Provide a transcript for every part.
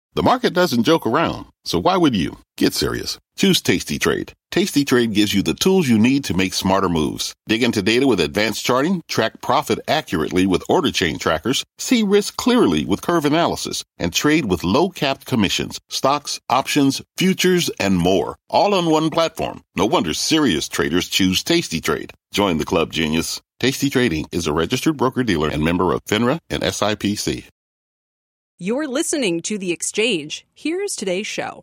The market doesn't joke around, so why would you? Get serious. Choose Tasty Trade. Tasty Trade gives you the tools you need to make smarter moves. Dig into data with advanced charting, track profit accurately with order chain trackers, see risk clearly with curve analysis, and trade with low-capped commissions, stocks, options, futures, and more. All on one platform. No wonder serious traders choose Tasty Trade. Join the club, genius. Tasty Trading is a registered broker-dealer and member of FINRA and SIPC. You're listening to The Exchange. Here's today's show.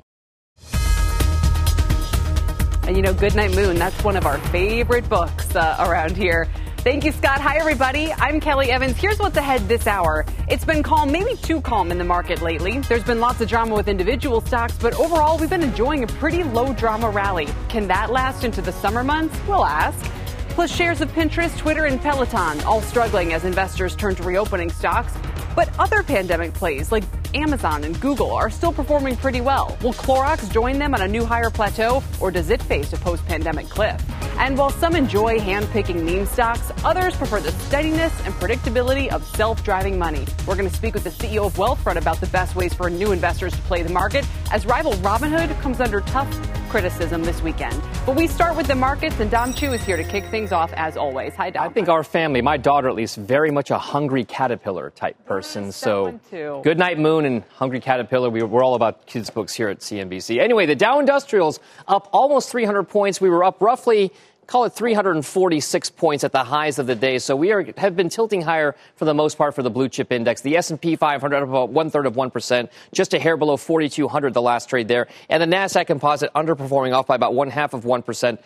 And you know, Goodnight Moon, that's one of our favorite books around here. Thank you, Scott. Hi, everybody. I'm Kelly Evans. Here's what's ahead this hour. It's been calm, maybe too calm in the market lately. There's been lots of drama with individual stocks, but overall, we've been enjoying a pretty low drama rally. Can that last into the summer months? We'll ask. Plus, shares of Pinterest, Twitter, and Peloton all struggling as investors turn to reopening stocks. But other pandemic plays like Amazon and Google are still performing pretty well. Will Clorox join them on a new higher plateau, or does it face a post-pandemic cliff? And while some enjoy hand-picking meme stocks, others prefer the steadiness and predictability of self-driving money. We're going to speak with the CEO of Wealthfront about the best ways for new investors to play the market as rival Robinhood comes under tough criticism this weekend. But we start with the markets, and Dom Chu is here to kick things off as always. Hi, Dom. I think our family, my daughter at least, very much a hungry caterpillar type person. So Goodnight Moon and Hungry Caterpillar, we're all about kids' books here at CNBC. Anyway, the Dow Industrials up almost 300 points. We were up roughly, call it 346 points at the highs of the day. So we have been tilting higher for the most part for the blue chip index. The S&P 500 up about 1/3 of 1%, just a hair below 4,200 the last trade there. And the NASDAQ composite underperforming off by about 0.5%,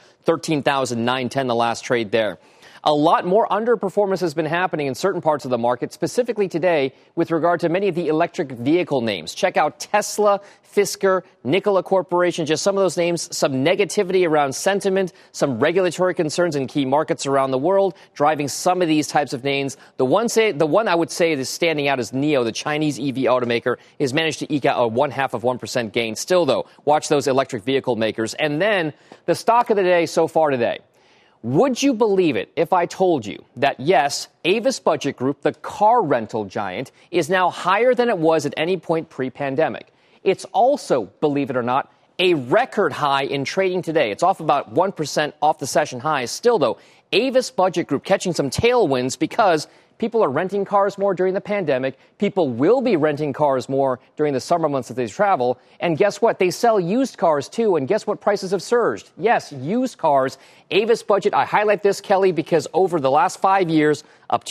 13,910 the last trade there. A lot more underperformance has been happening in certain parts of the market, specifically today with regard to many of the electric vehicle names. Check out Tesla, Fisker, Nikola Corporation, just some of those names, some negativity around sentiment, some regulatory concerns in key markets around the world, driving some of these types of names. The one I would say is standing out is NIO, the Chinese EV automaker, has managed to eke out a 0.5% gain. Still, though, watch those electric vehicle makers. And then the stock of the day so far today. Would you believe it if I told you that, yes, Avis Budget Group, the car rental giant, is now higher than it was at any point pre-pandemic? It's also, believe it or not, a record high in trading today. It's off about 1% off the session high. Still, though, Avis Budget Group catching some tailwinds because people are renting cars more during the pandemic. People will be renting cars more during the summer months if they travel. And guess what? They sell used cars, too. And guess what? Prices have surged. Yes, used cars. Avis Budget, I highlight this, Kelly, because over the last 5 years, up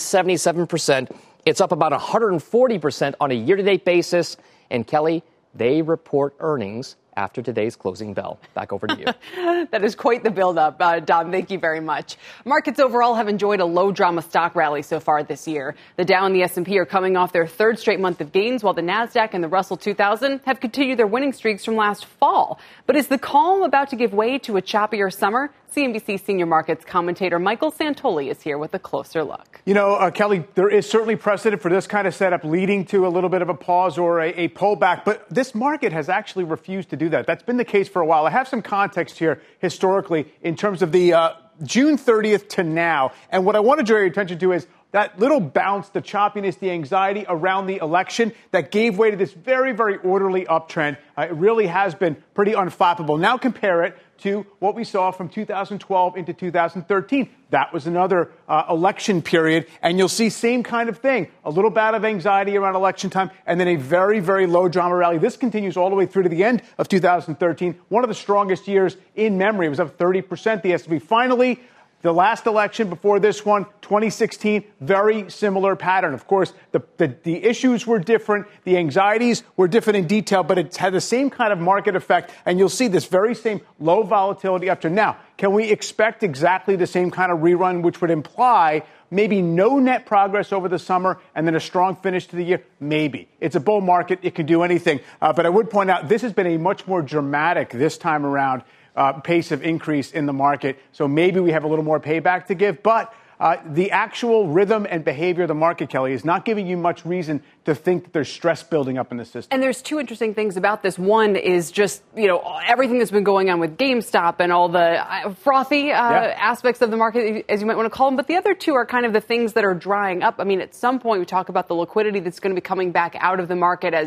277%. It's up about 140% on a year-to-date basis. And, Kelly, they report earnings after today's closing bell. Back over to you. That is quite the buildup, Dom. Thank you very much. Markets overall have enjoyed a low-drama stock rally so far this year. The Dow and the S&P are coming off their third straight month of gains, while the NASDAQ and the Russell 2000 have continued their winning streaks from last fall. But is the calm about to give way to a choppier summer? CNBC senior markets commentator Michael Santoli is here with a closer look. You know, Kelly, there is certainly precedent for this kind of setup leading to a little bit of a pause or a pullback, but this market has actually refused to do that. That's been the case for a while. I have some context here historically in terms of the June 30th to now, and what I want to draw your attention to is that little bounce, the choppiness, the anxiety around the election that gave way to this very, very orderly uptrend. It really has been pretty unflappable. Now compare it to what we saw from 2012 into 2013. That was another election period, and you'll see same kind of thing. A little bout of anxiety around election time, and then a very, very low drama rally. This continues all the way through to the end of 2013. One of the strongest years in memory. It was up 30%. The S&P finally, the last election before this one, 2016, very similar pattern. Of course, the issues were different. The anxieties were different in detail, but it had the same kind of market effect. And you'll see this very same low volatility up to now. Can we expect exactly the same kind of rerun, which would imply maybe no net progress over the summer and then a strong finish to the year? Maybe. It's a bull market. It can do anything. But I would point out this has been a much more dramatic this time around pace of increase in the market. So maybe we have a little more payback to give. But the actual rhythm and behavior of the market, Kelly, is not giving you much reason to think that there's stress building up in the system. And there's two interesting things about this. One is just, everything that's been going on with GameStop and all the frothy aspects of the market, as you might want to call them. But the other two are kind of the things that are drying up. I mean, at some point we talk about the liquidity that's going to be coming back out of the market as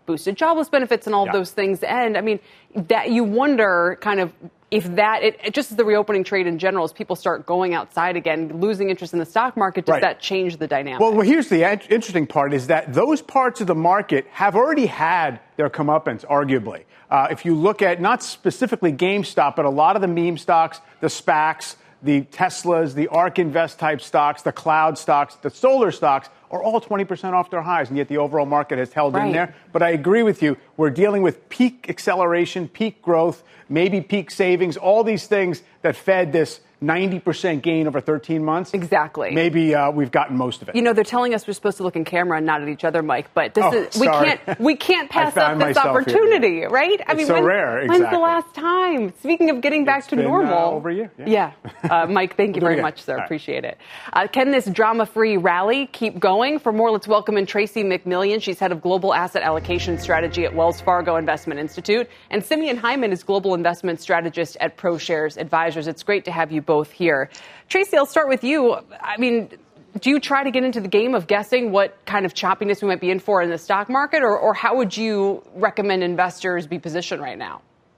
boosted jobless benefits and all of those things end. I mean, that you wonder kind of if it just as the reopening trade in general, as people start going outside again, losing interest in the stock market, does that change the dynamic? Well, here's the interesting part is that those parts of the market have already had their comeuppance, arguably. If you look at not specifically GameStop, but a lot of the meme stocks, the SPACs, the Teslas, the ARK Invest type stocks, the cloud stocks, the solar stocks are all 20% off their highs, and yet the overall market has held in there. But I agree with you. We're dealing with peak acceleration, peak growth, maybe peak savings, all these things that fed this 90% gain over 13 months. Exactly. Maybe we've gotten most of it. You know, they're telling us we're supposed to look in camera and not at each other, Mike, but we can't pass up this opportunity, right? I mean, so rare. Exactly. When's the last time? Speaking of getting back to normal. Over a year. Yeah. Mike, thank you very much, sir. Appreciate it. Can this drama-free rally keep going? For more, let's welcome in Tracy McMillian. She's head of global asset allocation strategy at Wells Fargo Investment Institute. And Simeon Hyman is global investment strategist at ProShares Advisors. It's great to have you both here. Tracy, I'll start with you. I mean, do you try to get into the game of guessing what kind of choppiness we might be in for in the stock market, or how would you recommend investors be positioned right now?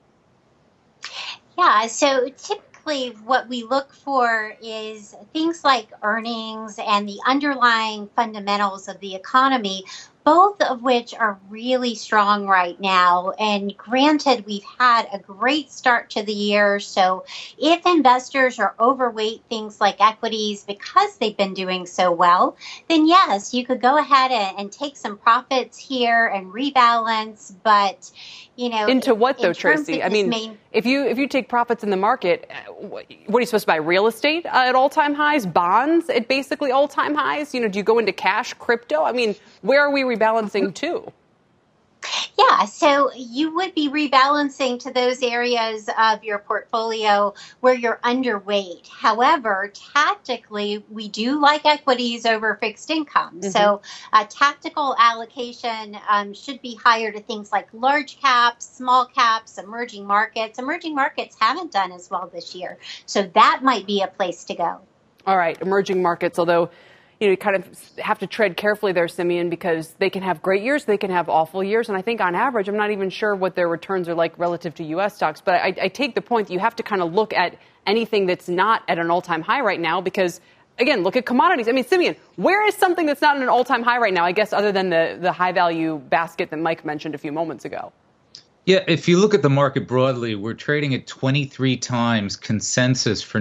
Yeah, so typically what we look for is things like earnings and the underlying fundamentals of the economy, both of which are really strong right now. And granted, we've had a great start to the year. So if investors are overweight things like equities because they've been doing so well, then yes, you could go ahead and take some profits here and rebalance. But, you know, into what though, Tracy? I mean, if you take profits in the market, what are you supposed to buy? Real estate at all-time highs, bonds at basically all-time highs? You know, do you go into cash, crypto? I mean, where are we rebalancing to? Yeah, so you would be rebalancing to those areas of your portfolio where you're underweight. However, tactically, we do like equities over fixed income. Mm-hmm. So tactical allocation should be higher to things like large caps, small caps, emerging markets. Emerging markets haven't done as well this year. So that might be a place to go. All right, emerging markets, although you kind of have to tread carefully there, Simeon, because they can have great years, they can have awful years. And I think on average, I'm not even sure what their returns are like relative to U.S. stocks. But I take the point that you have to kind of look at anything that's not at an all-time high right now because, again, look at commodities. I mean, Simeon, where is something that's not at an all-time high right now, I guess, other than the high-value basket that Mike mentioned a few moments ago? Yeah, if you look at the market broadly, we're trading at 23 times consensus for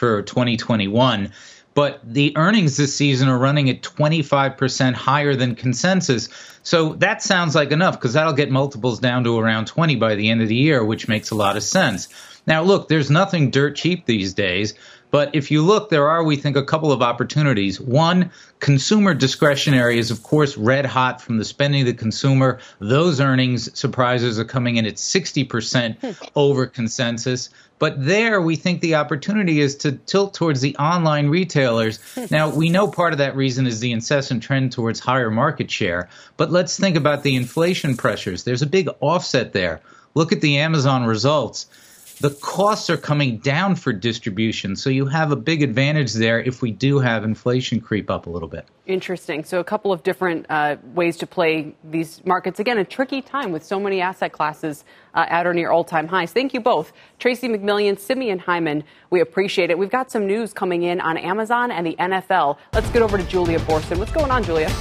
2021. But the earnings this season are running at 25% higher than consensus. So that sounds like enough because that'll get multiples down to around 20 by the end of the year, which makes a lot of sense. Now, look, there's nothing dirt cheap these days. But if you look, there are, we think, a couple of opportunities. One, consumer discretionary is, of course, red hot from the spending of the consumer. Those earnings surprises are coming in at 60% over consensus. But there, we think the opportunity is to tilt towards the online retailers. Now, we know part of that reason is the incessant trend towards higher market share. But let's think about the inflation pressures. There's a big offset there. Look at the Amazon results. The costs are coming down for distribution, so you have a big advantage there if we do have inflation creep up a little bit. Interesting. So a couple of different ways to play these markets. Again, a tricky time with so many asset classes at or near all-time highs. Thank you both. Tracy McMillian, Simeon Hyman, we appreciate it. We've got some news coming in on Amazon and the NFL. Let's get over to Julia Borson. What's going on, Julia?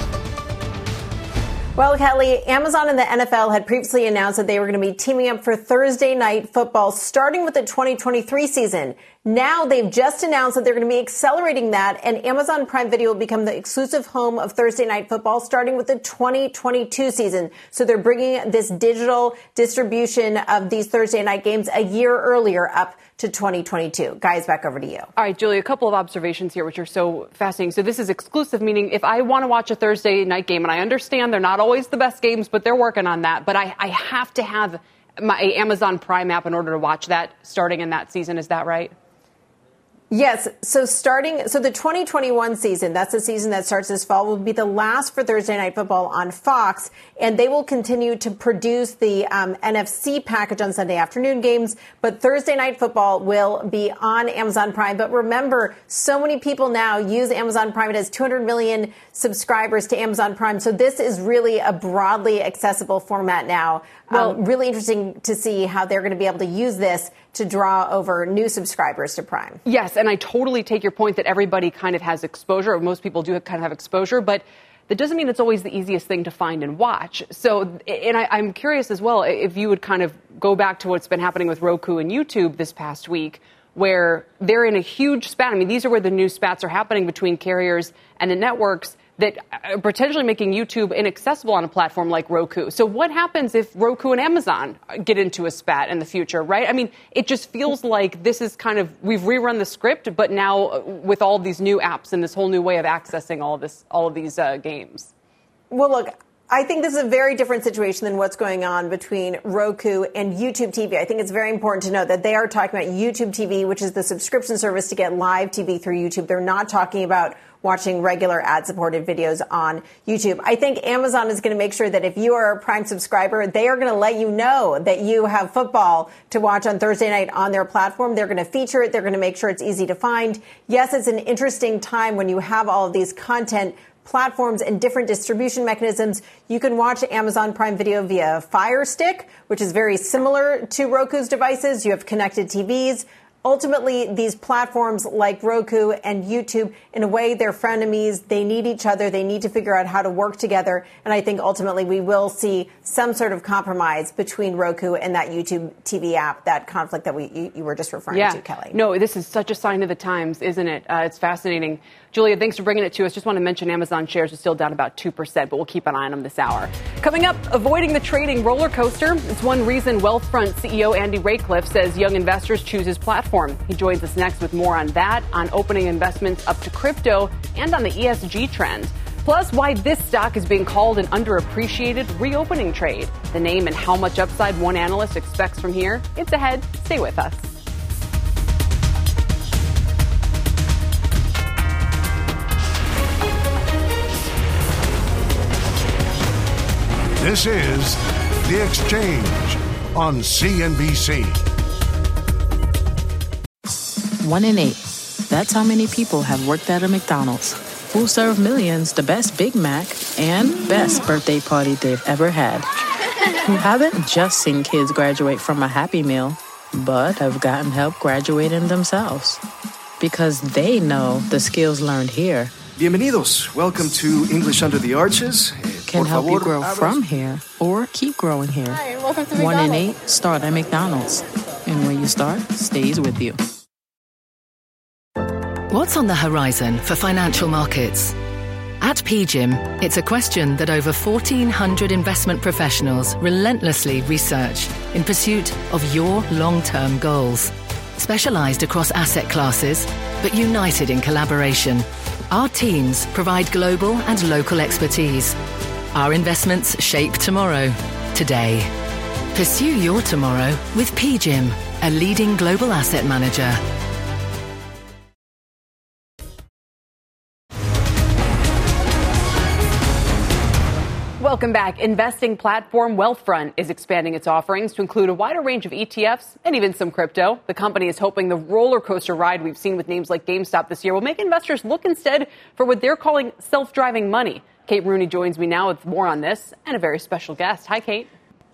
Well, Kelly, Amazon and the NFL had previously announced that they were going to be teaming up for Thursday night football, starting with the 2023 season. Now they've just announced that they're going to be accelerating that, and Amazon Prime Video will become the exclusive home of Thursday night football, starting with the 2022 season. So they're bringing this digital distribution of these Thursday night games a year earlier up to 2022. Guys, back over to you. All right, Julia, a couple of observations here, which are so fascinating. So this is exclusive, meaning if I want to watch a Thursday night game, and I understand they're not always the best games, but they're working on that. But I have to have my Amazon Prime app in order to watch that starting in that season. Is that right? Yes. So the 2021 season, that's the season that starts this fall, will be the last for Thursday Night Football on Fox. And they will continue to produce the NFC package on Sunday afternoon games. But Thursday Night Football will be on Amazon Prime. But remember, so many people now use Amazon Prime. It has 200 million subscribers to Amazon Prime. So this is really a broadly accessible format now. Well, really interesting to see how they're going to be able to use this to draw over new subscribers to Prime. Yes, and I totally take your point that everybody kind of has exposure, or most people do kind of have exposure, but that doesn't mean it's always the easiest thing to find and watch. So, and I'm curious as well if you would kind of go back to what's been happening with Roku and YouTube this past week, where they're in a huge spat. I mean, these are where the new spats are happening between carriers and the networks that are potentially making YouTube inaccessible on a platform like Roku. So what happens if Roku and Amazon get into a spat in the future, right? I mean, it just feels like this is kind of, we've rerun the script, but now with all these new apps and this whole new way of accessing all of these games. Well, look, I think this is a very different situation than what's going on between Roku and YouTube TV. I think it's very important to note that they are talking about YouTube TV, which is the subscription service to get live TV through YouTube. They're not talking about watching regular ad-supported videos on YouTube. I think Amazon is going to make sure that if you are a Prime subscriber, they are going to let you know that you have football to watch on Thursday night on their platform. They're going to feature it. They're going to make sure it's easy to find. Yes, it's an interesting time when you have all of these content platforms and different distribution mechanisms. You can watch Amazon Prime Video via Fire Stick, which is very similar to Roku's devices. You have connected TVs. Ultimately, these platforms like Roku and YouTube, in a way, they're frenemies. They need each other. They need to figure out how to work together. And I think ultimately we will see some sort of compromise between Roku and that YouTube TV app, that conflict that you were just referring to, Kelly. No, this is such a sign of the times, isn't it? It's fascinating. Julia, thanks for bringing it to us. Just want to mention Amazon shares are still down about 2%, but we'll keep an eye on them this hour. Coming up, avoiding the trading roller coaster. It's one reason Wealthfront CEO Andy Raycliffe says young investors choose his platform. He joins us next with more on that, on opening investments up to crypto, and on the ESG trend. Plus, why this stock is being called an underappreciated reopening trade. The name and how much upside one analyst expects from here. It's ahead. Stay with us. This is The Exchange on CNBC. 1 in 8. That's how many people have worked at a McDonald's, who serve millions the best Big Mac and best birthday party they've ever had. Who haven't just seen kids graduate from a Happy Meal, but have gotten help graduating themselves. Because they know the skills learned here Bienvenidos. Welcome to English Under the Arches. Can help you grow from here or keep growing here. Hi, welcome to 1 in 8 start at McDonald's. And when you start, stays with you. What's on the horizon for financial markets? At PGIM, it's a question that over 1,400 investment professionals relentlessly research in pursuit of your long-term goals. Specialized across asset classes, but united in collaboration, our teams provide global and local expertise. Our investments shape tomorrow, today. Pursue your tomorrow with PGIM, a leading global asset manager. Welcome back. Investing platform Wealthfront is expanding its offerings to include a wider range of ETFs and even some crypto. The company is hoping the roller coaster ride we've seen with names like GameStop this year will make investors look instead for what they're calling self-driving money. Kate Rooney joins me now with more on this and a very special guest. Hi, Kate.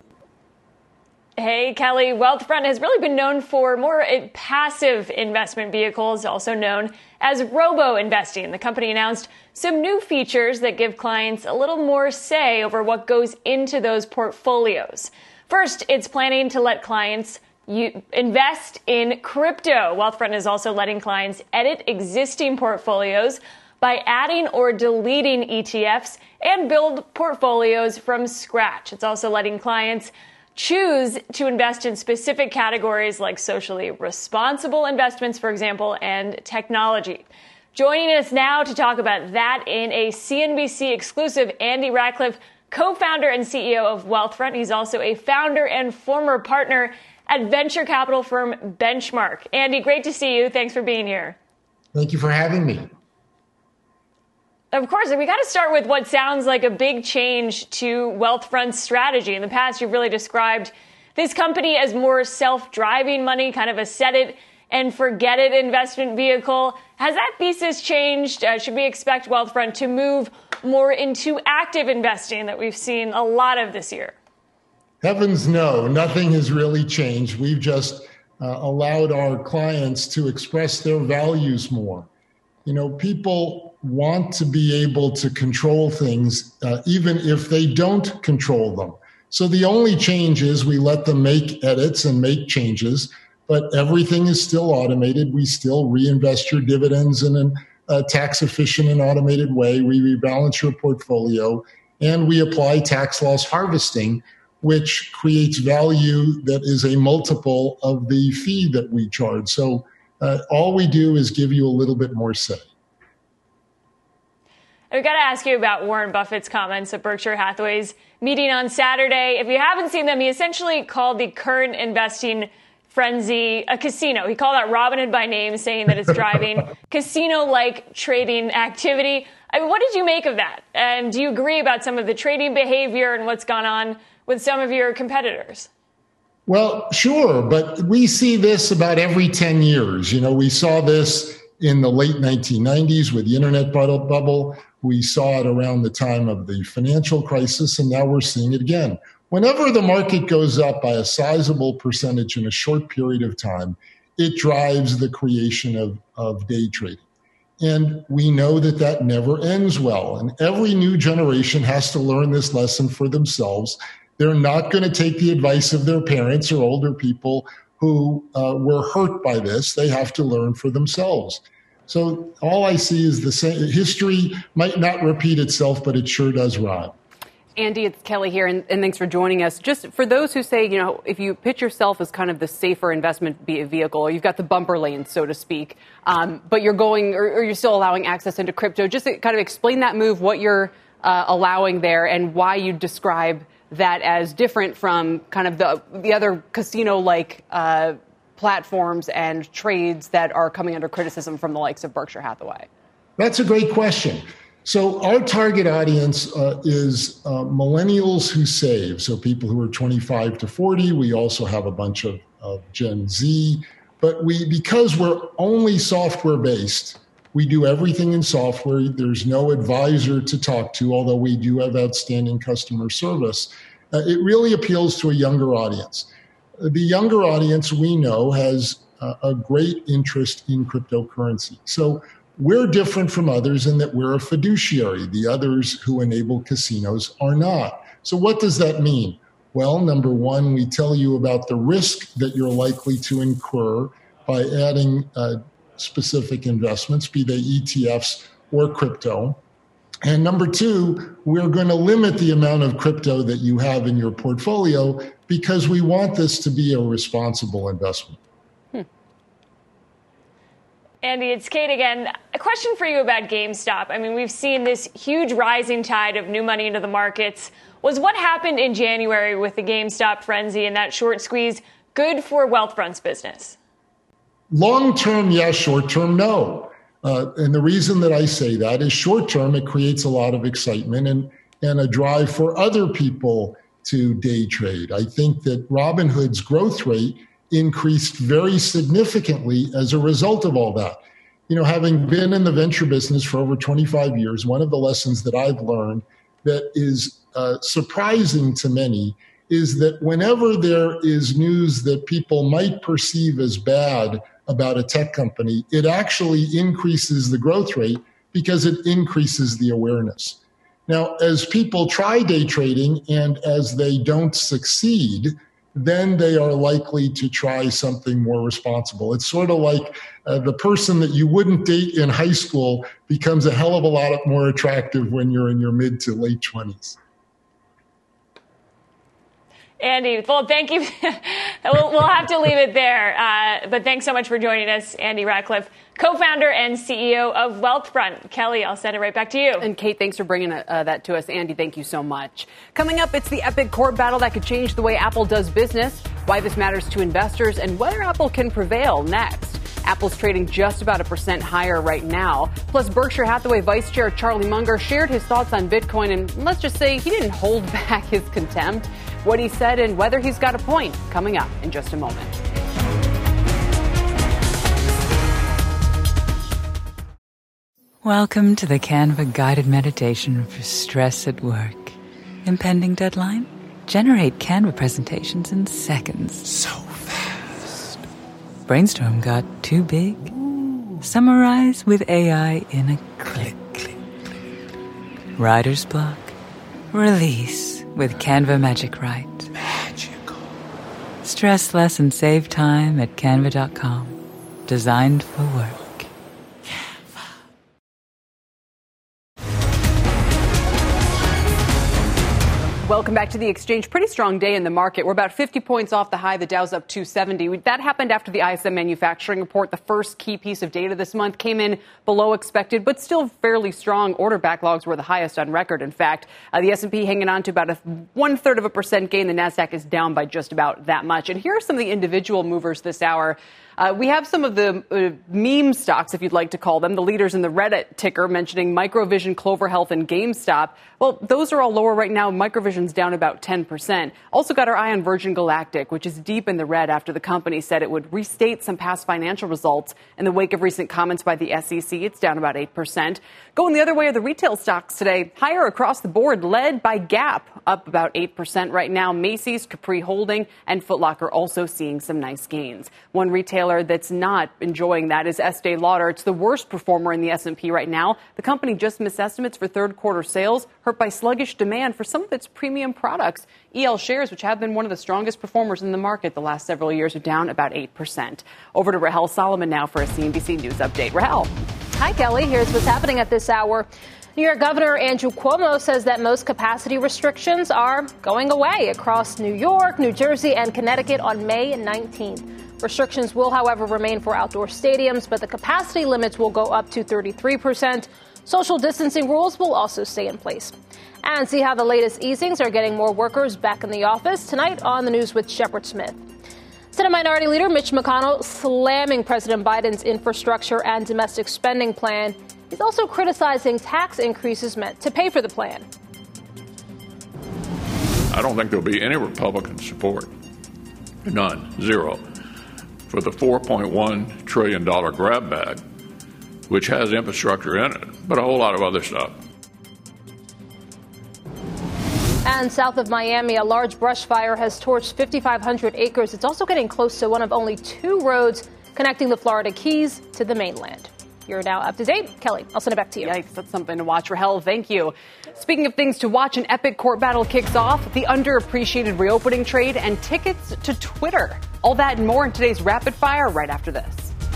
Hey, Kelly. Wealthfront has really been known for more passive investment vehicles, also known as robo-investing. The company announced some new features that give clients a little more say over what goes into those portfolios. First, it's planning to let clients invest in crypto. Wealthfront is also letting clients edit existing portfolios by adding or deleting ETFs and build portfolios from scratch. It's also letting clients choose to invest in specific categories like socially responsible investments, for example, and technology. Joining us now to talk about that in a CNBC exclusive, Andy Raycliffe, co-founder and CEO of Wealthfront. He's also a founder and former partner at venture capital firm Benchmark. Andy, great to see you. Thanks for being here. Thank you for having me. Of course, we got to start with what sounds like a big change to Wealthfront's strategy. In the past, you've really described this company as more self-driving money, kind of a set it and forget it investment vehicle. Has that thesis changed? Should we expect Wealthfront to move more into active investing that we've seen a lot of this year? Heavens no, nothing has really changed. We've just allowed our clients to express their values more. You know, people want to be able to control things even if they don't control them. So the only change is we let them make edits and make changes, but everything is still automated. We still reinvest your dividends in a tax efficient and automated way. We rebalance your portfolio, and we apply tax loss harvesting, which creates value that is a multiple of the fee that we charge. So all we do is give you a little bit more say. I've got to ask you about Warren Buffett's comments at Berkshire Hathaway's meeting on Saturday. If you haven't seen them, he essentially called the current investing frenzy a casino. He called out Robinhood by name, saying that it's driving casino-like trading activity. I mean, what did you make of that? And do you agree about some of the trading behavior and what's gone on with some of your competitors? Well, sure, but we see this about every 10 years. You know, we saw this in the late 1990s with the internet bubble. We saw it around the time of the financial crisis, and now we're seeing it again. Whenever the market goes up by a sizable percentage in a short period of time, it drives the creation of day trading. And we know that that never ends well. And every new generation has to learn this lesson for themselves. They're not going to take the advice of their parents or older people who were hurt by this. They have to learn for themselves. So all I see is the same. History might not repeat itself, but it sure does rhyme. Andy, it's Kelly here, and thanks for joining us. Just for those who say, you know, if you pitch yourself as kind of the safer investment vehicle, or you've got the bumper lane, so to speak, but you're going, or you're still allowing access into crypto, just to kind of explain that move, what you're allowing there, and why you describe that as different from kind of the other casino-like platforms and trades that are coming under criticism from the likes of Berkshire Hathaway? That's a great question. So our target audience is millennials who save, so people who are 25 to 40. We also have a bunch of Gen Z. But because we're only software-based, we do everything in software. There's no advisor to talk to, although we do have outstanding customer service. It really appeals to a younger audience. The younger audience, we know, has a great interest in cryptocurrency. So we're different from others in that we're a fiduciary. The others who enable casinos are not. So what does that mean? Well, number one, we tell you about the risk that you're likely to incur by adding specific investments, be they ETFs or crypto. And number two, we're going to limit the amount of crypto that you have in your portfolio because we want this to be a responsible investment. Andy, it's Kate again. A question for you about GameStop. I mean, we've seen this huge rising tide of new money into the markets. Was what happened in January with the GameStop frenzy and that short squeeze good for Wealthfront's business? Long-term, yes. Short-term, no. And the reason that I say that is short-term, it creates a lot of excitement and a drive for other people to day trade. I think that Robinhood's growth rate increased very significantly as a result of all that. You know, having been in the venture business for over 25 years, one of the lessons that I've learned that is surprising to many is that whenever there is news that people might perceive as bad about a tech company, it actually increases the growth rate because it increases the awareness. Now, as people try day trading and as they don't succeed, then they are likely to try something more responsible. It's sort of like the person that you wouldn't date in high school becomes a hell of a lot more attractive when you're in your mid to late 20s. Andy, well, thank you. We'll have to leave it there. But thanks so much for joining us, Andy Ratcliffe, co-founder and CEO of Wealthfront. Kelly, I'll send it right back to you. And Kate, thanks for bringing that to us. Andy, thank you so much. Coming up, it's the epic court battle that could change the way Apple does business, why this matters to investors, and whether Apple can prevail next. Apple's trading just about 1% higher right now. Plus, Berkshire Hathaway Vice Chair Charlie Munger shared his thoughts on Bitcoin, and let's just say he didn't hold back his contempt. What he said and whether he's got a point, coming up in just a moment. Welcome to the Canva guided meditation for stress at work. Impending deadline? Generate Canva presentations in seconds. So fast. Brainstorm got too big? Ooh. Summarize with AI in a click. Writer's block? Release with Canva Magic Write. Magical. Stress less and save time at canva.com. Designed for work. Welcome back to the Exchange. Pretty strong day in the market. We're about 50 points off the high. The Dow's up 270. That happened after the ISM manufacturing report. The first key piece of data this month came in below expected, but still fairly strong. Order backlogs were the highest on record. In fact, the S&P hanging on to about 1/3% gain. The Nasdaq is down by just about that much. And here are some of the individual movers this hour. We have some of the meme stocks, if you'd like to call them, the leaders in the Reddit ticker mentioning Microvision, Clover Health, and GameStop. Well, those are all lower right now. Microvision's down about 10%. Also got our eye on Virgin Galactic, which is deep in the red after the company said it would restate some past financial results in the wake of recent comments by the SEC. It's down about 8%. Going the other way are the retail stocks today, higher across the board, led by Gap, up about 8% right now. Macy's, Capri Holding, and Foot Locker also seeing some nice gains. One retailer that's not enjoying that is Estee Lauder. It's the worst performer in the S&P right now. The company just missed estimates for third quarter sales, hurt by sluggish demand for some of its premium products. EL shares, which have been one of the strongest performers in the market the last several years, are down about 8%. Over to Rahel Solomon now for a CNBC News update. Rahel. Hi, Kelly. Here's what's happening at this hour. New York Governor Andrew Cuomo says that most capacity restrictions are going away across New York, New Jersey, and Connecticut on May 19th. Restrictions will, however, remain for outdoor stadiums, but the capacity limits will go up to 33%. Social distancing rules will also stay in place. And see how the latest easings are getting more workers back in the office tonight on the News with Shepard Smith. Senate Minority Leader Mitch McConnell slamming President Biden's infrastructure and domestic spending plan. He's also criticizing tax increases meant to pay for the plan. I don't think there'll be any Republican support. None. Zero. For the $4.1 trillion grab bag, which has infrastructure in it, but a whole lot of other stuff. And south of Miami, a large brush fire has torched 5,500 acres. It's also getting close to one of only two roads connecting the Florida Keys to the mainland. You're now up to date. Kelly, I'll send it back to you. Yikes, that's something to watch. Rahel, thank you. Speaking of things to watch, an epic court battle kicks off, the underappreciated reopening trade, and tickets to Twitter. All that and more in today's Rapid Fire right after this.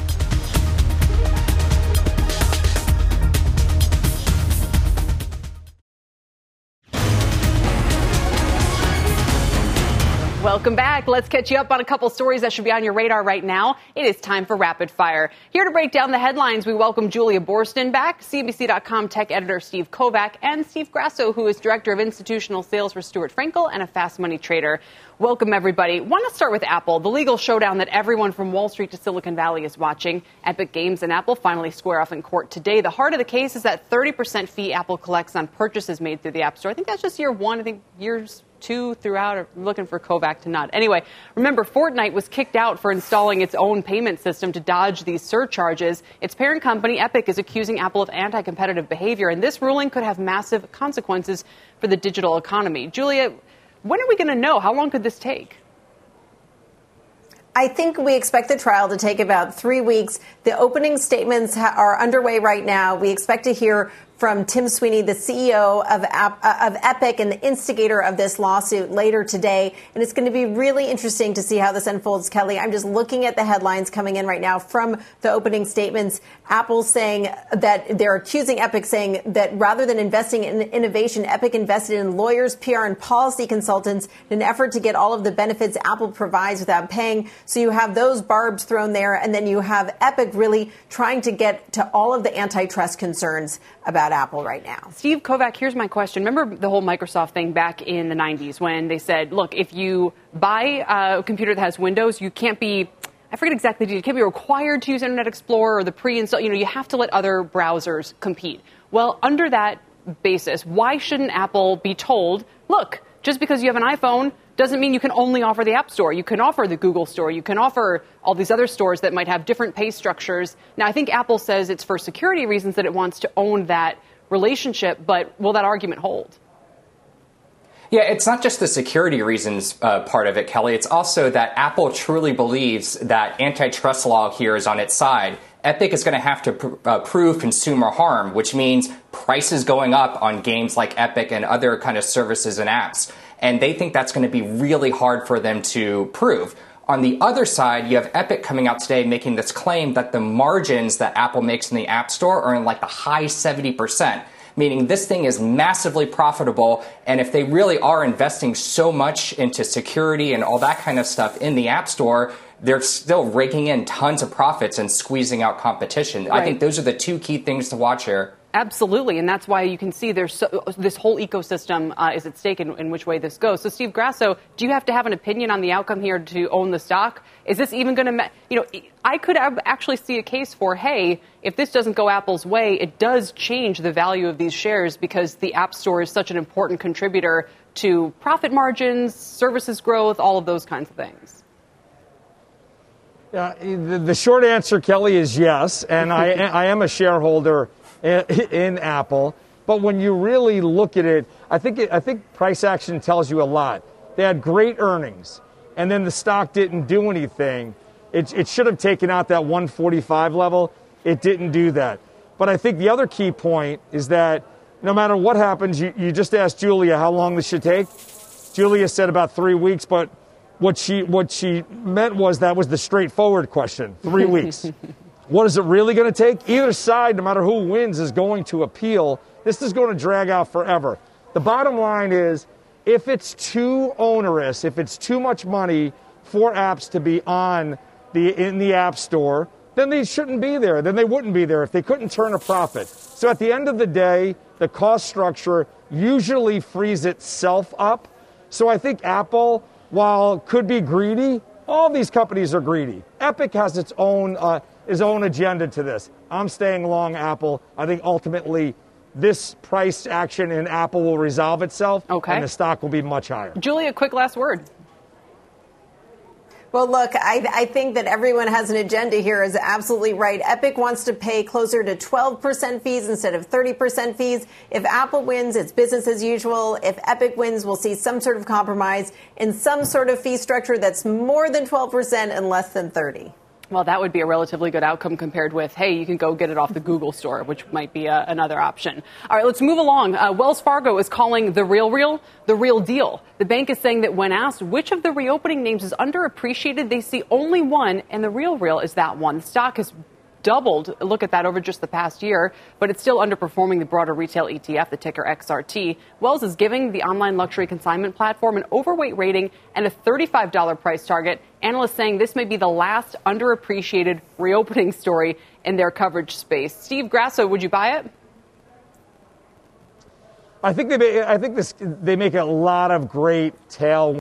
Welcome back. Let's catch you up on a couple stories that should be on your radar right now. It is time for Rapid Fire. Here to break down the headlines, we welcome Julia Boorstin back, CNBC.com tech editor Steve Kovac, and Steve Grasso, who is director of institutional sales for Stuart Frankel and a fast money trader. Welcome, everybody. Want to start with Apple, the legal showdown that everyone from Wall Street to Silicon Valley is watching. Epic Games and Apple finally square off in court today. The heart of the case is that 30% fee Apple collects on purchases made through the App Store. I think that's just year one. I think years two throughout are looking for Kovac to nod. Anyway, remember, Fortnite was kicked out for installing its own payment system to dodge these surcharges. Its parent company, Epic, is accusing Apple of anti-competitive behavior, and this ruling could have massive consequences for the digital economy. Julia, when are we going to know? How long could this take? I think we expect the trial to take about 3 weeks. The opening statements are underway right now. We expect to hear from Tim Sweeney, the CEO of Epic and the instigator of this lawsuit, later today. And it's going to be really interesting to see how this unfolds, Kelly. I'm just looking at the headlines coming in right now from the opening statements. Apple saying that they're accusing Epic, saying that rather than investing in innovation, Epic invested in lawyers, PR, and policy consultants in an effort to get all of the benefits Apple provides without paying. So you have those barbs thrown there, and then you have Epic really trying to get to all of the antitrust concerns about Apple right now. Steve Kovac, here's my question. Remember the whole Microsoft thing back in the 90s when they said, look, if you buy a computer that has Windows, you can't be, I forget exactly, you can't be required to use Internet Explorer or the pre-install, you have to let other browsers compete. Well, under that basis, why shouldn't Apple be told, look, just because you have an iPhone doesn't mean you can only offer the App Store. You can offer the Google Store. You can offer all these other stores that might have different pay structures. Now, I think Apple says it's for security reasons that it wants to own that relationship, but will that argument hold? Yeah, it's not just the security reasons part of it, Kelly. It's also that Apple truly believes that antitrust law here is on its side. Epic is going to have to prove consumer harm, which means prices going up on games like Epic and other kind of services and apps. And they think that's going to be really hard for them to prove. On the other side, you have Epic coming out today making this claim that the margins that Apple makes in the App Store are in like the high 70%. Meaning this thing is massively profitable, and if they really are investing so much into security and all that kind of stuff in the App Store, they're still raking in tons of profits and squeezing out competition. Right. I think those are the two key things to watch here. Absolutely, and that's why you can see there's this whole ecosystem is at stake in which way this goes. So, Steve Grasso, do you have to have an opinion on the outcome here to own the stock? Is this even going to, I could actually see a case for, hey, if this doesn't go Apple's way, it does change the value of these shares because the App Store is such an important contributor to profit margins, services growth, all of those kinds of things. The short answer, Kelly, is yes, and I am a shareholder in Apple. But when you really look at it, I think price action tells you a lot. They had great earnings, and then the stock didn't do anything. It should have taken out that 145 level. It didn't do that. But I think the other key point is that no matter what happens, you just asked Julia how long this should take. Julia said about 3 weeks, but what she meant was that was the straightforward question, 3 weeks. What is it really going to take? Either side, no matter who wins, is going to appeal. This is going to drag out forever. The bottom line is, if it's too onerous, if it's too much money for apps to be in the App Store, then they shouldn't be there. Then they wouldn't be there if they couldn't turn a profit. So at the end of the day, the cost structure usually frees itself up. So I think Apple, while could be greedy, all these companies are greedy. Epic has its own agenda to this. I'm staying long Apple. I think ultimately this price action in Apple will resolve itself, and the stock will be much higher. Julia, quick last word. Well, look, I think that everyone has an agenda here is absolutely right. Epic wants to pay closer to 12% fees instead of 30% fees. If Apple wins, it's business as usual. If Epic wins, we'll see some sort of compromise in some sort of fee structure that's more than 12% and less than 30%. Well, that would be a relatively good outcome compared with, hey, you can go get it off the Google Store, which might be another option. All right, let's move along. Wells Fargo is calling the real deal. The bank is saying that when asked which of the reopening names is underappreciated, they see only one, and the real is that one. The stock has doubled. Look at that over just the past year, but it's still underperforming the broader retail ETF, the ticker XRT. Wells is giving the online luxury consignment platform an overweight rating and a $35 price target. Analysts saying this may be the last underappreciated reopening story in their coverage space. Steve Grasso, would you buy it? I think they make a lot of great tail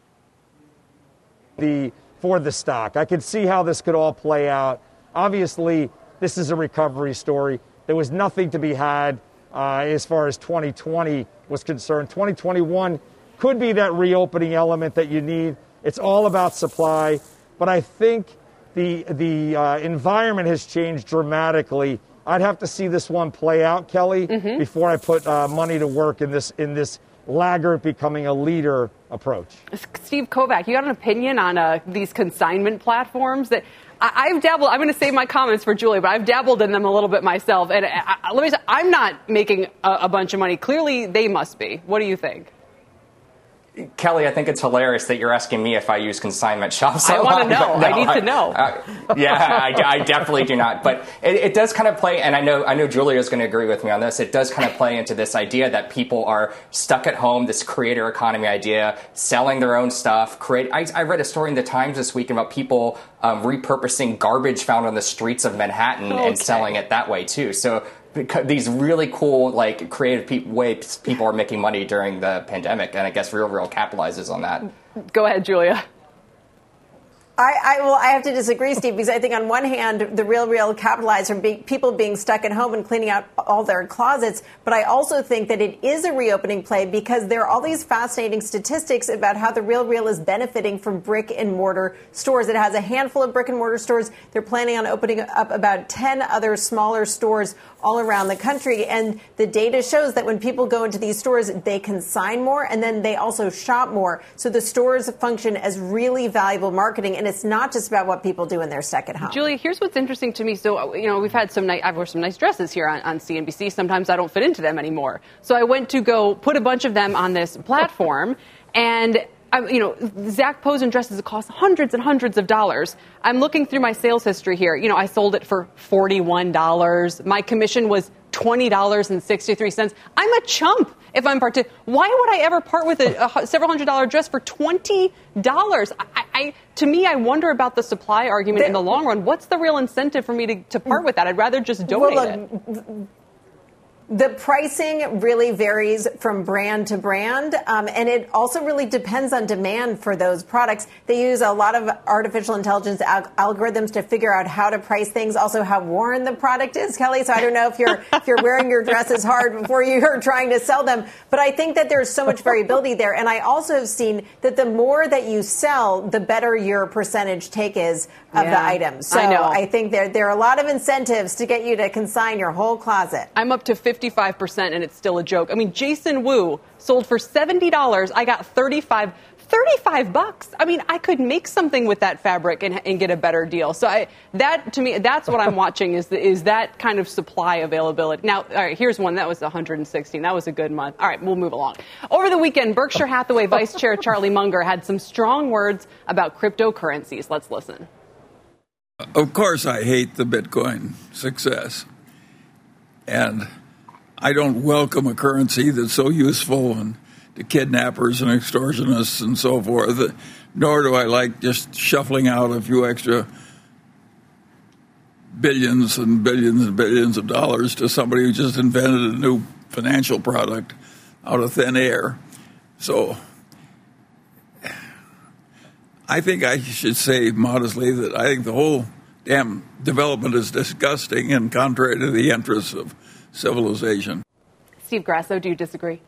for the stock. I could see how this could all play out. Obviously, this is a recovery story. There was nothing to be had as far as 2020 was concerned. 2021 could be that reopening element that you need. It's all about supply. But I think the environment has changed dramatically. I'd have to see this one play out, Kelly, before I put money to work in this laggard becoming a leader approach. Steve Kovac, you got an opinion on these consignment platforms that I've dabbled. I'm going to save my comments for Julie, but I've dabbled in them a little bit myself. And let me say, I'm not making a bunch of money. Clearly, they must be. What do you think? Kelly, I think it's hilarious that you're asking me if I use consignment shops. I want to know. No, I need to know. I definitely do not. But it does kind of play, and I know Julia is going to agree with me on this. It does kind of play into this idea that people are stuck at home, this creator economy idea, selling their own stuff. I read a story in the Times this week about people repurposing garbage found on the streets of Manhattan and selling it that way too. So these really cool, creative ways people are making money during the pandemic, and I guess Real capitalizes on that. Go ahead, Julia. I have to disagree, Steve, because I think on one hand, the RealReal capitalized from people being stuck at home and cleaning out all their closets. But I also think that it is a reopening play because there are all these fascinating statistics about how the RealReal is benefiting from brick and mortar stores. It has a handful of brick and mortar stores. They're planning on opening up about 10 other smaller stores all around the country. And the data shows that when people go into these stores, they consign more and then they also shop more. So the stores function as really valuable marketing. And it's not just about what people do when they're stuck at home. Julia, here's what's interesting to me. So, we've had I've worn some nice dresses here on CNBC. Sometimes I don't fit into them anymore. So I went to go put a bunch of them on this platform and Zac Posen dresses cost hundreds and hundreds of dollars. I'm looking through my sales history here. I sold it for $41. My commission was $20.63. I'm a chump if I'm Why would I ever part with a several $100 dress for $20? To me, I wonder about the supply argument in the long run. What's the real incentive for me to part with that? I'd rather just donate it. The pricing really varies from brand to brand, and it also really depends on demand for those products. They use a lot of artificial intelligence algorithms to figure out how to price things, also how worn the product is, Kelly. So I don't know if you're wearing your dresses hard before you're trying to sell them, but I think that there's so much variability there. And I also have seen that the more that you sell, the better your percentage take is of the items. So I think there are a lot of incentives to get you to consign your whole closet. I'm up to 55% and it's still a joke. I mean, Jason Wu sold for $70. I got $35. I mean, I could make something with that fabric and get a better deal. So to me, that's what I'm watching is that kind of supply availability. Now, all right, here's one. That was 116. That was a good month. All right, we'll move along. Over the weekend, Berkshire Hathaway Vice Chair Charlie Munger had some strong words about cryptocurrencies. Let's listen. Of course, I hate the Bitcoin success. And I don't welcome a currency that's so useful to kidnappers and extortionists and so forth, nor do I like just shuffling out a few extra billions and billions and billions of dollars to somebody who just invented a new financial product out of thin air. So I think I should say modestly that I think the whole damn development is disgusting and contrary to the interests of civilization. Steve Grasso, do you disagree?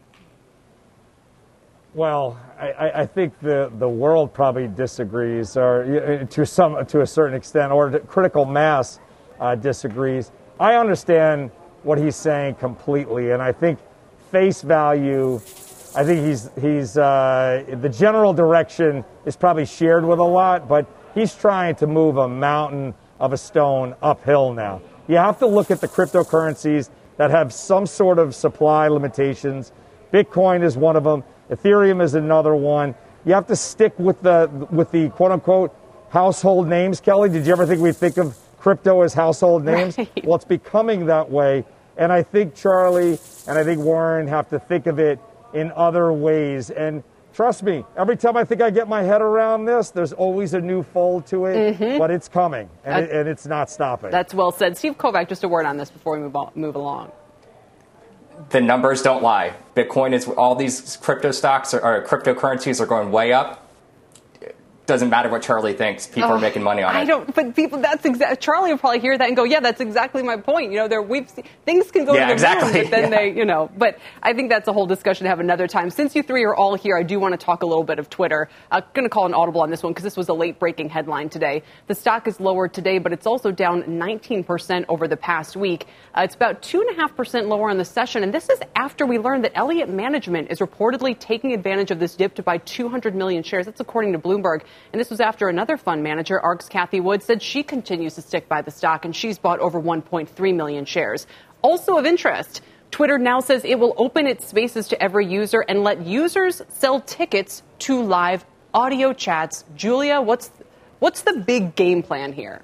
Well, I think the world probably disagrees, or to a certain extent, or critical mass disagrees. I understand what he's saying completely, and I think face value. I think he's the general direction is probably shared with a lot, but he's trying to move a mountain of a stone uphill now. You have to look at the cryptocurrencies that have some sort of supply limitations. Bitcoin is one of them. Ethereum is another one. You have to stick with the quote unquote household names. Kelly, did you ever think we'd think of crypto as household names? Right. Well, it's becoming that way. And I think Charlie and I think Warren have to think of it in other ways. And trust me, every time I think I get my head around this, there's always a new fold to it, but it's coming, and it's not stopping. That's well said. Steve Kovac, just a word on this before we move along. The numbers don't lie. Bitcoin is all these crypto stocks or cryptocurrencies are going way up. Doesn't matter what Charlie thinks. People are making money on it. But people, Charlie will probably hear that and go, yeah, that's exactly my point. Things can go to the moon, but then but I think that's a whole discussion to have another time. Since you three are all here, I do want to talk a little bit of Twitter. I'm going to call an audible on this one because this was a late breaking headline today. The stock is lower today, but it's also down 19% over the past week. It's about 2.5% lower in the session. And this is after we learned that Elliott Management is reportedly taking advantage of this dip to buy 200 million shares. That's according to Bloomberg. And this was after another fund manager, ARK's Cathie Wood, said she continues to stick by the stock, and she's bought over 1.3 million shares. Also of interest, Twitter now says it will open its spaces to every user and let users sell tickets to live audio chats. Julia, what's the big game plan here?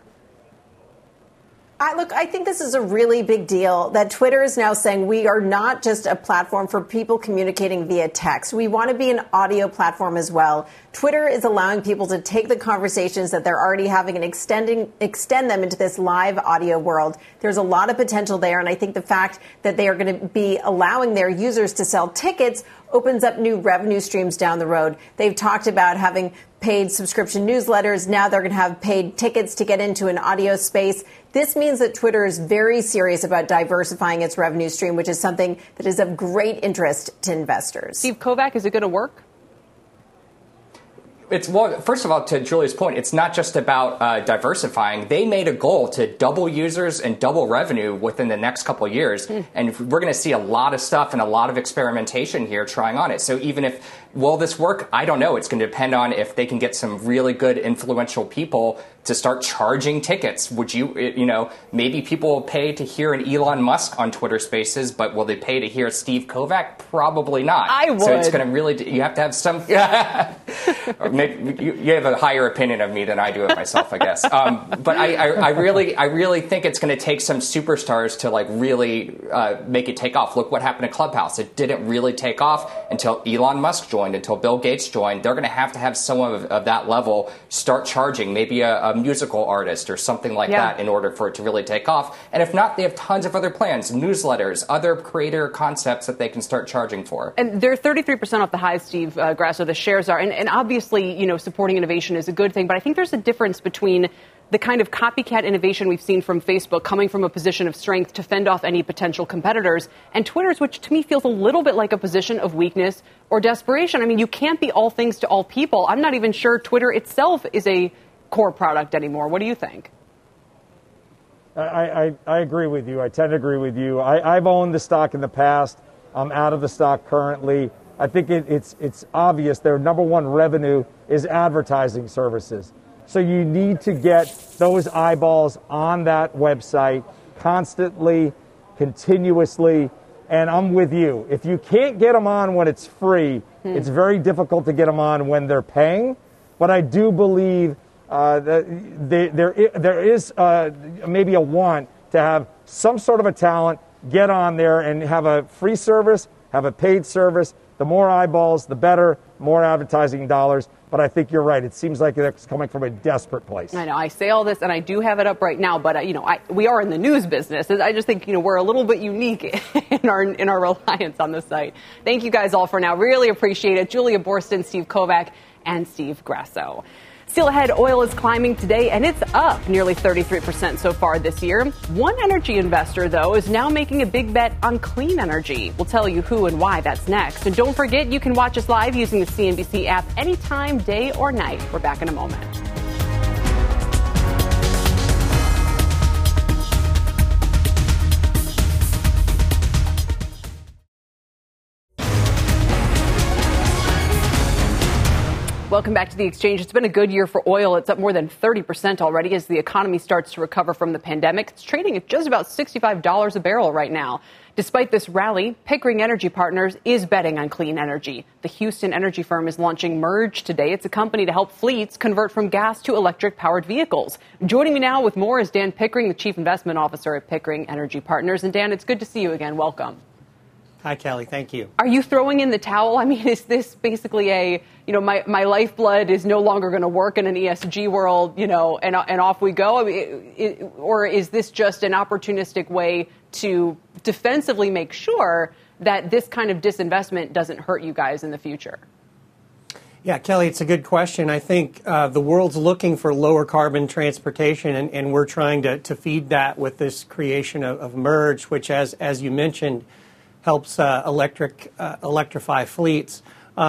I think this is a really big deal that Twitter is now saying we are not just a platform for people communicating via text. We want to be an audio platform as well. Twitter is allowing people to take the conversations that they're already having and extend them into this live audio world. There's a lot of potential there. And I think the fact that they are going to be allowing their users to sell tickets opens up new revenue streams down the road. They've talked about having paid subscription newsletters. Now they're going to have paid tickets to get into an audio space. This means that Twitter is very serious about diversifying its revenue stream, which is something that is of great interest to investors. Steve Kovac, is it going to work? Well, first of all, to Julia's point, it's not just about diversifying. They made a goal to double users and double revenue within the next couple of years. And we're going to see a lot of stuff and a lot of experimentation here trying on it. So even if, will this work? I don't know. It's going to depend on if they can get some really good influential people to start charging tickets. Would maybe people will pay to hear an Elon Musk on Twitter Spaces, but will they pay to hear Steve Kovac? Probably not. I would. So it's going to really, you have to have some, or maybe you have a higher opinion of me than I do of myself, I guess. But I really think it's going to take some superstars to really make it take off. Look what happened to Clubhouse. It didn't really take off until Elon Musk joined, until Bill Gates joined. They're going to have someone of that level start charging, maybe a musical artist or something like that in order for it to really take off. And if not, they have tons of other plans, newsletters, other creator concepts that they can start charging for. And they're 33% off the highs, Steve Grasso, the shares are. And obviously, supporting innovation is a good thing. But I think there's a difference between the kind of copycat innovation we've seen from Facebook coming from a position of strength to fend off any potential competitors, and Twitter's, which to me feels a little bit like a position of weakness or desperation. I mean, you can't be all things to all people. I'm not even sure Twitter itself is a core product anymore. What do you think? I agree with you. I tend to agree with you. I've owned the stock in the past. I'm out of the stock currently. I think it's obvious their number one revenue is advertising services. So you need to get those eyeballs on that website constantly, continuously, and I'm with you. If you can't get them on when it's free, it's very difficult to get them on when they're paying. But I do believe that there is maybe a want to have some sort of a talent, get on there and have a free service, have a paid service. The more eyeballs, the better, more advertising dollars. But I think you're right. It seems like it's coming from a desperate place. I know. I say all this, and I do have it up right now. But we are in the news business. I just think we're a little bit unique in our reliance on the site. Thank you guys all for now. Really appreciate it. Julia Boorstin, Steve Kovac, and Steve Grasso. Still ahead, oil is climbing today, and it's up nearly 33% so far this year. One energy investor, though, is now making a big bet on clean energy. We'll tell you who and why. That's next. And don't forget, you can watch us live using the CNBC app anytime, day or night. We're back in a moment. Welcome back to the exchange. It's been a good year for oil. It's up more than 30% already as the economy starts to recover from the pandemic. It's trading at just about $65 a barrel right now. Despite this rally, Pickering Energy Partners is betting on clean energy. The Houston energy firm is launching Merge today. It's a company to help fleets convert from gas to electric-powered vehicles. Joining me now with more is Dan Pickering, the Chief Investment Officer at Pickering Energy Partners. And Dan, it's good to see you again. Welcome. Hi, Kelly. Thank you. Are you throwing in the towel? I mean, is this basically my lifeblood is no longer going to work in an ESG world, and off we go? I mean, or is this just an opportunistic way to defensively make sure that this kind of disinvestment doesn't hurt you guys in the future? Yeah, Kelly, it's a good question. I think the world's looking for lower carbon transportation, and we're trying to feed that with this creation of Merge, which, as you mentioned, helps electrify fleets.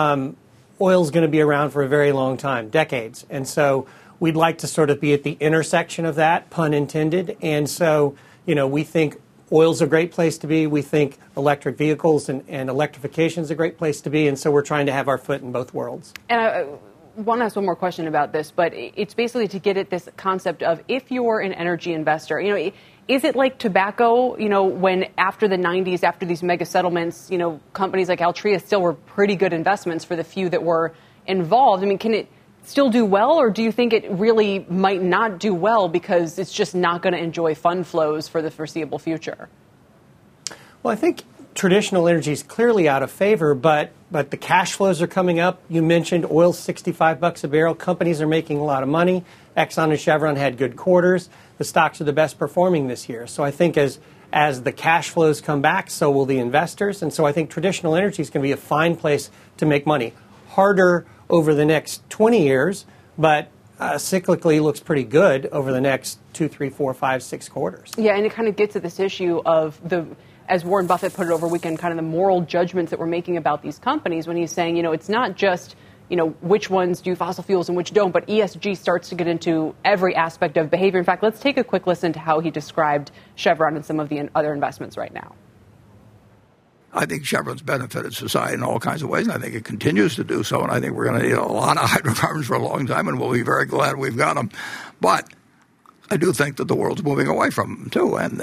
Oil's going to be around for a very long time, decades. And so we'd like to sort of be at the intersection of that, pun intended. And so, we think oil's a great place to be. We think electric vehicles and electrification is a great place to be. And so we're trying to have our foot in both worlds. And I want to ask one more question about this, but it's basically to get at this concept of if you're an energy investor, is it like tobacco, when after the 90s, after these mega settlements, companies like Altria still were pretty good investments for the few that were involved? I mean, can it still do well, or do you think it really might not do well because it's just not going to enjoy fund flows for the foreseeable future? Well, I think traditional energy is clearly out of favor, but the cash flows are coming up. You mentioned oil's $65 a barrel. Companies are making a lot of money. Exxon and Chevron had good quarters. The stocks are the best performing this year. So I think as As the cash flows come back, so will the investors. And so I think traditional energy is going to be a fine place to make money. Harder over the next 20 years, but cyclically looks pretty good over the next 2, 3, 4, 5, 6 quarters. Yeah, and it kind of gets at this issue of as Warren Buffett put it over weekend, kind of the moral judgments that we're making about these companies when he's saying, it's not just, which ones do fossil fuels and which don't, but ESG starts to get into every aspect of behavior. In fact, let's take a quick listen to how he described Chevron and some of the other investments right now. I think Chevron's benefited society in all kinds of ways, and I think it continues to do so. And I think we're going to need a lot of hydrocarbons for a long time, and we'll be very glad we've got them. But I do think that the world's moving away from them, too, and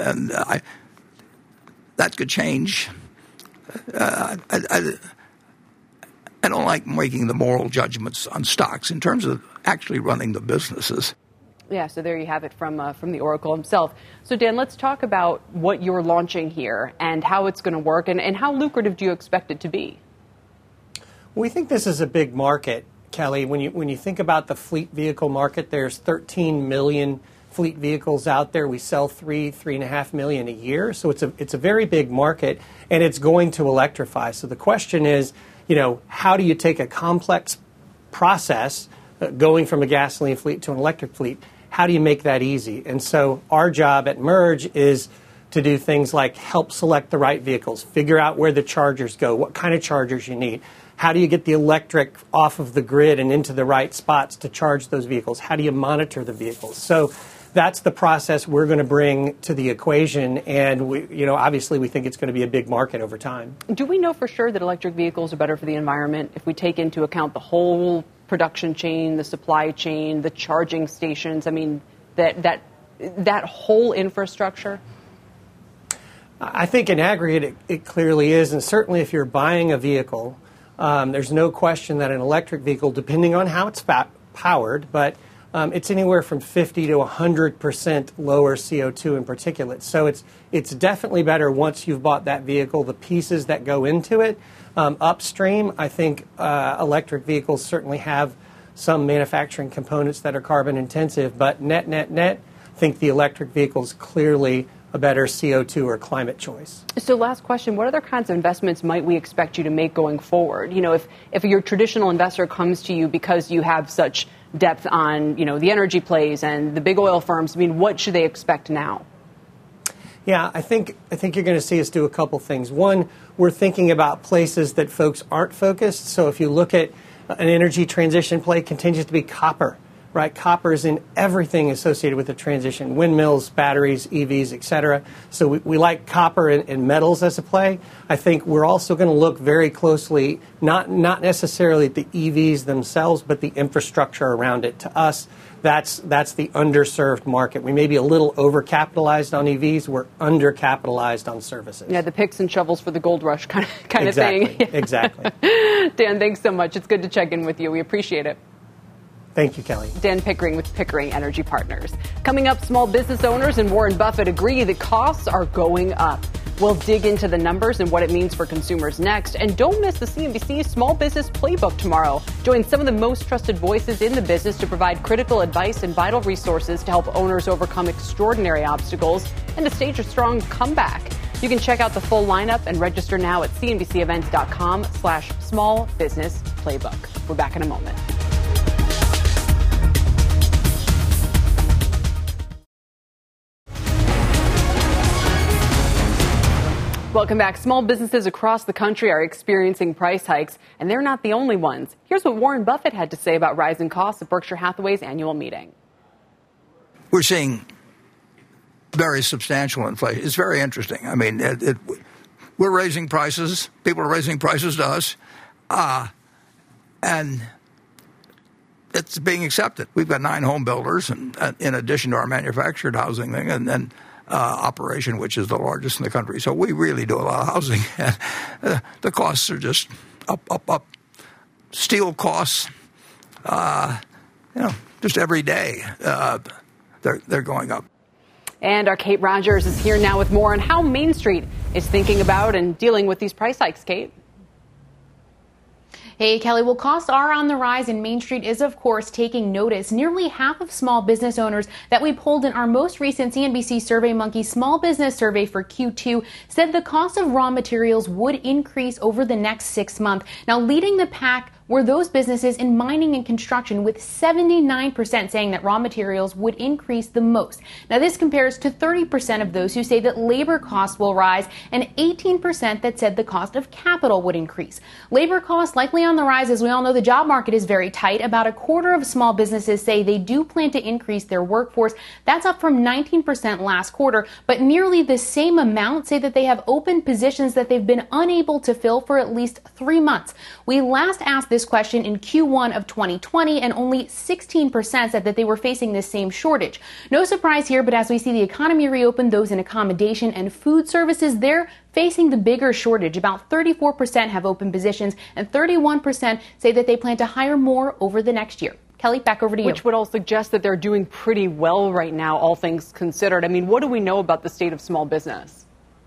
that could change. I don't like making the moral judgments on stocks in terms of actually running the businesses. Yeah, so there you have it from the Oracle himself. So, Dan, let's talk about what you're launching here and how it's going to work and how lucrative do you expect it to be? We think this is a big market, Kelly. When you think about the fleet vehicle market, there's 13 million fleet vehicles out there. We sell 3.5 million a year. So it's a very big market, and it's going to electrify. So the question is, how do you take a complex process going from a gasoline fleet to an electric fleet? How do you make that easy? And so our job at Merge is to do things like help select the right vehicles, figure out where the chargers go, what kind of chargers you need. How do you get the electric off of the grid and into the right spots to charge those vehicles? How do you monitor the vehicles? So that's the process we're going to bring to the equation. And obviously we think it's going to be a big market over time. Do we know for sure that electric vehicles are better for the environment if we take into account the whole production chain, the supply chain, the charging stations? I mean, that whole infrastructure? I think in aggregate it clearly is. And certainly if you're buying a vehicle, there's no question that an electric vehicle, depending on how it's powered, but it's anywhere from 50 to 100% lower CO2 in particulate. So it's definitely better once you've bought that vehicle. The pieces that go into it, upstream, I think electric vehicles certainly have some manufacturing components that are carbon intensive, but net, I think the electric vehicle is clearly a better CO2 or climate choice. So last question, what other kinds of investments might we expect you to make going forward? If your traditional investor comes to you because you have such depth on, the energy plays and the big oil firms, what should they expect now? Yeah, I think you're going to see us do a couple things. One, we're thinking about places that folks aren't focused. So if you look at an energy transition play, continues to be copper, right? Copper is in everything associated with the transition, windmills, batteries, EVs, et cetera. So we like copper and metals as a play. I think we're also going to look very closely, not necessarily at the EVs themselves, but the infrastructure around it. To us, that's the underserved market. We may be a little overcapitalized on EVs. We're undercapitalized on services. Yeah, the picks and shovels for the gold rush kind of exactly, thing. Exactly. Dan, thanks so much. It's good to check in with you. We appreciate it. Thank you, Kelly. Dan Pickering with Pickering Energy Partners. Coming up, small business owners and Warren Buffett agree that costs are going up. We'll dig into the numbers and what it means for consumers next. And don't miss the CNBC Small Business Playbook tomorrow. Join some of the most trusted voices in the business to provide critical advice and vital resources to help owners overcome extraordinary obstacles and to stage a strong comeback. You can check out the full lineup and register now at cnbcevents.com/small business playbook. We're back in a moment. Welcome back. Small businesses across the country are experiencing price hikes, and they're not the only ones. Here's what Warren Buffett had to say about rising costs at Berkshire Hathaway's annual meeting. We're seeing very substantial inflation. It's very interesting. I mean, we're raising prices. People are raising prices to us, and it's being accepted. We've got 9 home builders, and in addition to our manufactured housing thing, and then operation, which is the largest in the country. So we really do a lot of housing. The costs are just up. Steel costs, just every day, they're going up. And our Kate Rogers is here now with more on how Main Street is thinking about and dealing with these price hikes. Kate? Hey, Kelly. Well, costs are on the rise, and Main Street is, of course, taking notice. Nearly half of small business owners that we polled in our most recent CNBC SurveyMonkey Small Business Survey for Q2 said the cost of raw materials would increase over the next 6 months. Now, leading the pack were those businesses in mining and construction, with 79% saying that raw materials would increase the most. Now, this compares to 30% of those who say that labor costs will rise and 18% that said the cost of capital would increase. Labor costs likely on the rise. As we all know, the job market is very tight. About a quarter of small businesses say they do plan to increase their workforce. That's up from 19% last quarter, but nearly the same amount say that they have open positions that they've been unable to fill for at least 3 months. We last asked this question in Q1 of 2020, and only 16% said that they were facing this same shortage. No surprise here, but as we see the economy reopen, those in accommodation and food services, they're facing the bigger shortage. About 34% have open positions, and 31% say that they plan to hire more over the next year. Kelly, back over to you. Which would all suggest that they're doing pretty well right now, all things considered. I mean, what do we know about the state of small business?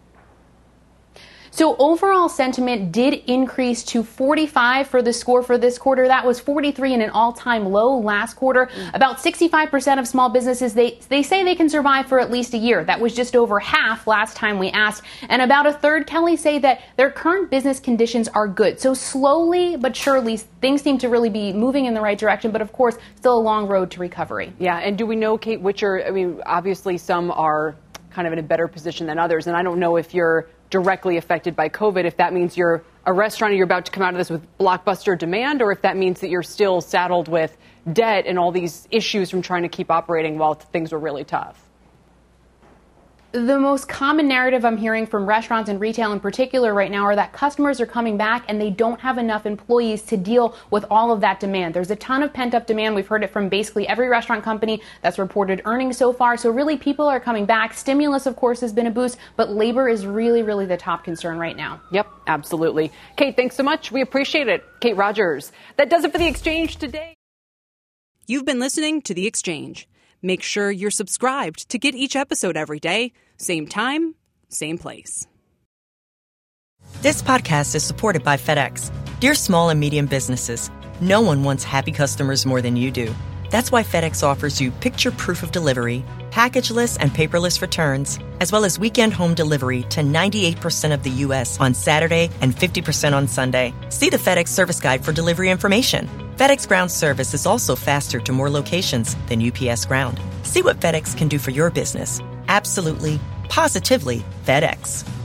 So overall sentiment did increase to 45 for the score for this quarter. That was 43 in an all-time low last quarter. About 65% of small businesses, they say they can survive for at least a year. That was just over half last time we asked. And about a third, Kelly, say that their current business conditions are good. So slowly but surely, things seem to really be moving in the right direction. But of course, still a long road to recovery. Yeah, and do we know, Kate, which are, I mean, obviously some are kind of in a better position than others. And I don't know if you're directly affected by COVID, if that means you're a restaurant and you're about to come out of this with blockbuster demand, or if that means that you're still saddled with debt and all these issues from trying to keep operating while things were really tough. The most common narrative I'm hearing from restaurants and retail in particular right now are that customers are coming back and they don't have enough employees to deal with all of that demand. There's a ton of pent-up demand. We've heard it from basically every restaurant company that's reported earnings so far. So really, people are coming back. Stimulus, of course, has been a boost, but labor is really, really the top concern right now. Yep, absolutely. Kate, thanks so much. We appreciate it. Kate Rogers. That does it for The Exchange today. You've been listening to The Exchange. Make sure you're subscribed to get each episode every day. Same time, same place. This podcast is supported by FedEx. Dear small and medium businesses, no one wants happy customers more than you do. That's why FedEx offers you picture proof of delivery, packageless and paperless returns, as well as weekend home delivery to 98% of the U.S. on Saturday and 50% on Sunday. See the FedEx service guide for delivery information. FedEx Ground service is also faster to more locations than UPS Ground. See what FedEx can do for your business. Absolutely, positively FedEx.